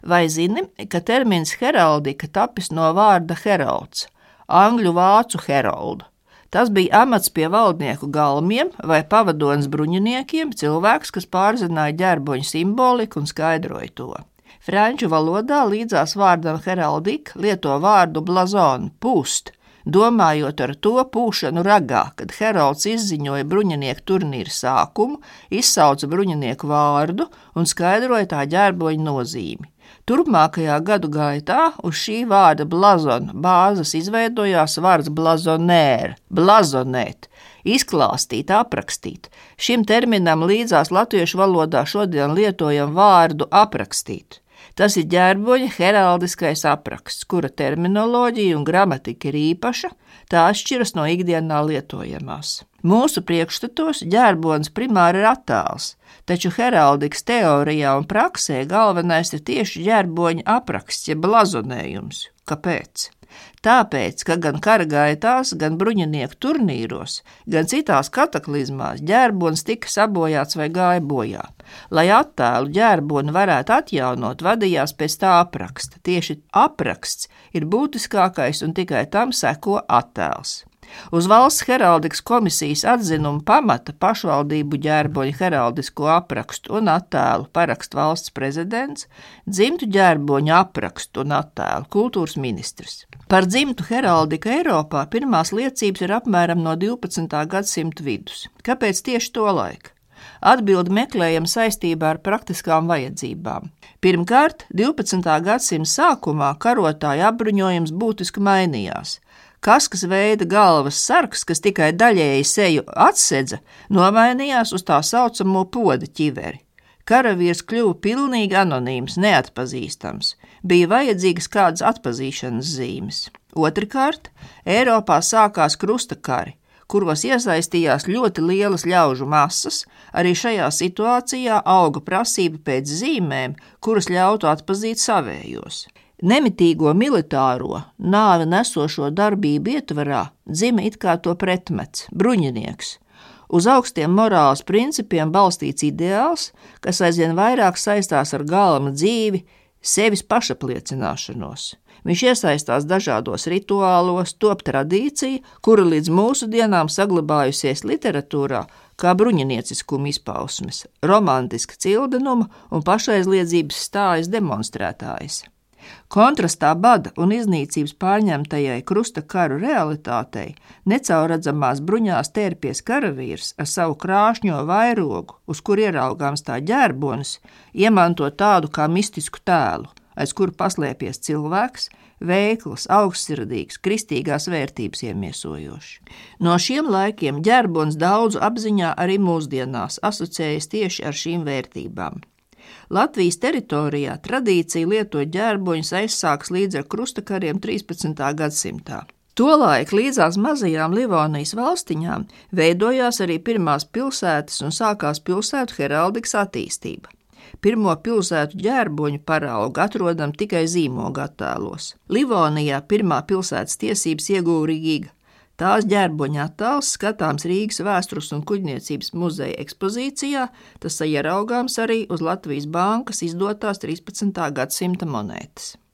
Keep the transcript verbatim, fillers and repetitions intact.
Vai zini, ka termins heraldika tapis no vārda heralds, angļu vācu heroldu? Tas bija amats pie valdnieku galmiem vai pavadonis bruņiniekiem, cilvēks, kas pārzināja ģerboņu simboliku un skaidroja to. Franču valodā līdzās vārdam heraldika lieto vārdu blazon, pūst, domājot ar to pūšanu ragā, kad heralds izziņoja bruņinieku turnīra sākumu, izsauca bruņinieku vārdu un skaidroja tā ģerboņa nozīmi. Turpmākajā gadu gaitā uz šī vārda blazona bāzes izveidojās vārds blazonēr, blazonēt, izklāstīt, aprakstīt. Šim terminam līdzās latviešu valodā šodien lietojam vārdu aprakstīt. Tas ir ģerboņa heraldiskais apraksts, kura terminoloģija un gramatika ir īpaša, tā atšķiras no ikdienā lietojamās. Mūsu priekšstatos ģerbonis primāri ir attēls, taču heraldikas teorijā un praksē galvenais ir tieši ģerboņa apraksts, ja blazonējums. Kāpēc? Tāpēc, ka gan kara gaitās, gan bruņinieku turnīros, gan citās kataklizmās ģerbonis tika sabojāts vai gāja bojā. Lai attēlu ģerboni varētu atjaunot, vadījās pēc tā apraksta. Tieši apraksts ir būtiskākais un tikai tam seko attēls. Uz valsts heraldikas komisijas atzinumu pamata pašvaldību ģerboņu heraldisko aprakstu un attēlu parakst valsts prezidents, dzimtu ģerboņu aprakstu un attēlu kultūras ministrs. Par dzimtu heraldiku Eiropā pirmās liecības ir apmēram no divpadsmitā gadsimta vidus. Kāpēc tieši to laiku? Atbildi meklējam saistībā ar praktiskām vajadzībām. Pirmkārt, divpadsmitā gadsimta sākumā karotāju apbruņojums būtiski mainījās. Kaskas veida galvas sargs, kas tikai daļēji seju atsedza, nomainījās uz tā saucamo poda ķiveri. Karavīrs kļuva pilnīgi anonīms, neatpazīstams. Bija vajadzīgas kādas atpazīšanas zīmes. Otrkārt, Eiropā sākās krustakari, kuros iesaistījās ļoti lielas ļaužu masas. Arī šajā situācijā auga prasība pēc zīmēm, kuras ļautu atpazīt savējos. Nemitīgo militāro, nāvi nesošo darbību ietvarā dzima it kā to pretmets, bruņinieks. Uz augstiem morāles principiem balstīts ideāls, kas aizvien vairāk saistās ar galma dzīvi, sevis pašapliecināšanos. Viņš iesaistās dažādos rituālos, top tradīcija, kura līdz mūsu dienām saglabājusies literatūrā kā bruņinieciskuma izpausmes, romantiska cildenuma un pašaizliedzības stājas demonstrētājas. Kontrastā bada un iznīcības pārņemtajai krustakaru realitātei necaurredzamās bruņās tērpies karavīrs ar savu krāšņo vairogu, uz kur ieraugāms tā ģerbonis, iemanto tādu kā mistisku tēlu, aiz kura paslēpies cilvēks, veikls, augstsirdīgs, kristīgās vērtības iemiesojošs. No šiem laikiem ģerbonis daudzu apziņā arī mūsdienās asociējas tieši ar šīm vērtībām. Latvijas teritorijā tradīcija lietot ģerboņus aizsāks līdz ar krustakariem trīspadsmitā gadsimtā. Tolaik līdzās mazajām Livonijas valstiņām veidojās arī pirmās pilsētas un sākās pilsētu heraldikas attīstība. Pirmo pilsētu ģerboņu paraugu atrodam tikai zīmoga attēlos. Livonijā pirmā pilsētas tiesības ieguva Rīga. Tās ģerboņa attēls skatāms Rīgas vēstures un kuģniecības muzeja ekspozīcijā, tas ieraugāms arī uz Latvijas bankas izdotās trīspadsmitā gadsimta monētas.